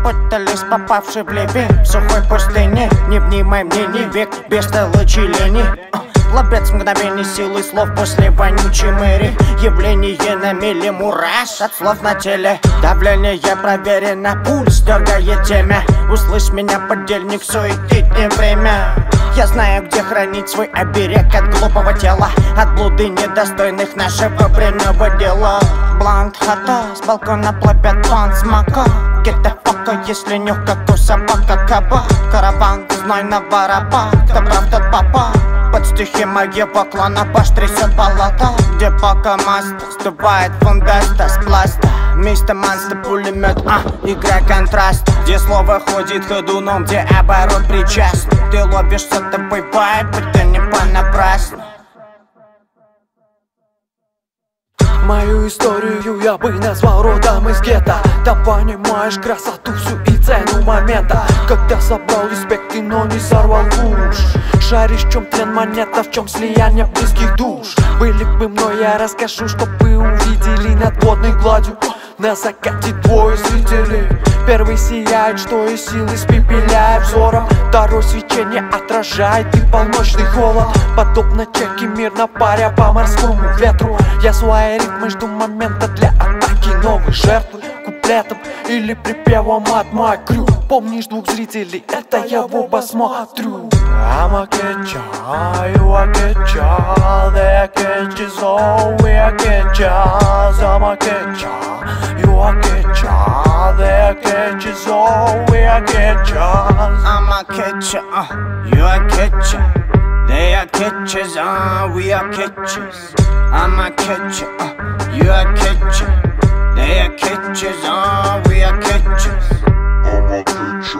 будто лист, попавший в ливень в сухой пустыне. Не внимай мнений, век без толочи лени. Лобец мгновений силы слов после вонючей мэри. Явление на миле мураш от слов на теле. Давление проверено, пульс дергает темя. Услышь меня, подельник, суетить не время. Я знаю, где хранить свой оберег от глупого тела, от блуды недостойных нашего бренного дела. Блант хата, с балкона плопят план смака. Get the fuck, если нюх, как у собака каба. Караван, знай на вараба, кто прав, тот папа. Под стихи моего клана баш трясет палата, где пока маст ступает фундаста с пласта. Мистер Монстр, пулемет, игра контраст, где слово ходит ходуном, где оборот причастен. Ты ловишь сотовый вайб, это не понапрасну. Мою историю я бы назвал родом из гетто. Там понимаешь красоту всю и цену момента, когда собрал респект, но не сорвал куш. Шаришь, в чем трен монета, в чем слияние близких душ. Были бы мной, я расскажу, чтоб вы увидели над водной гладью. На закате двое зрителей. Первый сияет, что из силы испепеляя взором. Второй свечение отражает и полночный холод. Подобно чайке мирно паря по морскому ветру. Я свои ритмы жду момента для атаки новой жертвы. Куплетом или припевом от мой крю. Помнишь двух зрителей, это я в оба смотрю. I'm a catcher, you a catcher. Their catches all, we are catchers. I'm a catcher, you a catcher. Their catches all, we are catchers. I'm a catcher, you a catcher. They are catchers, we are catchers. I'm a catcher, you a catcher. They are catchers, we are catchers. I'm a catcher.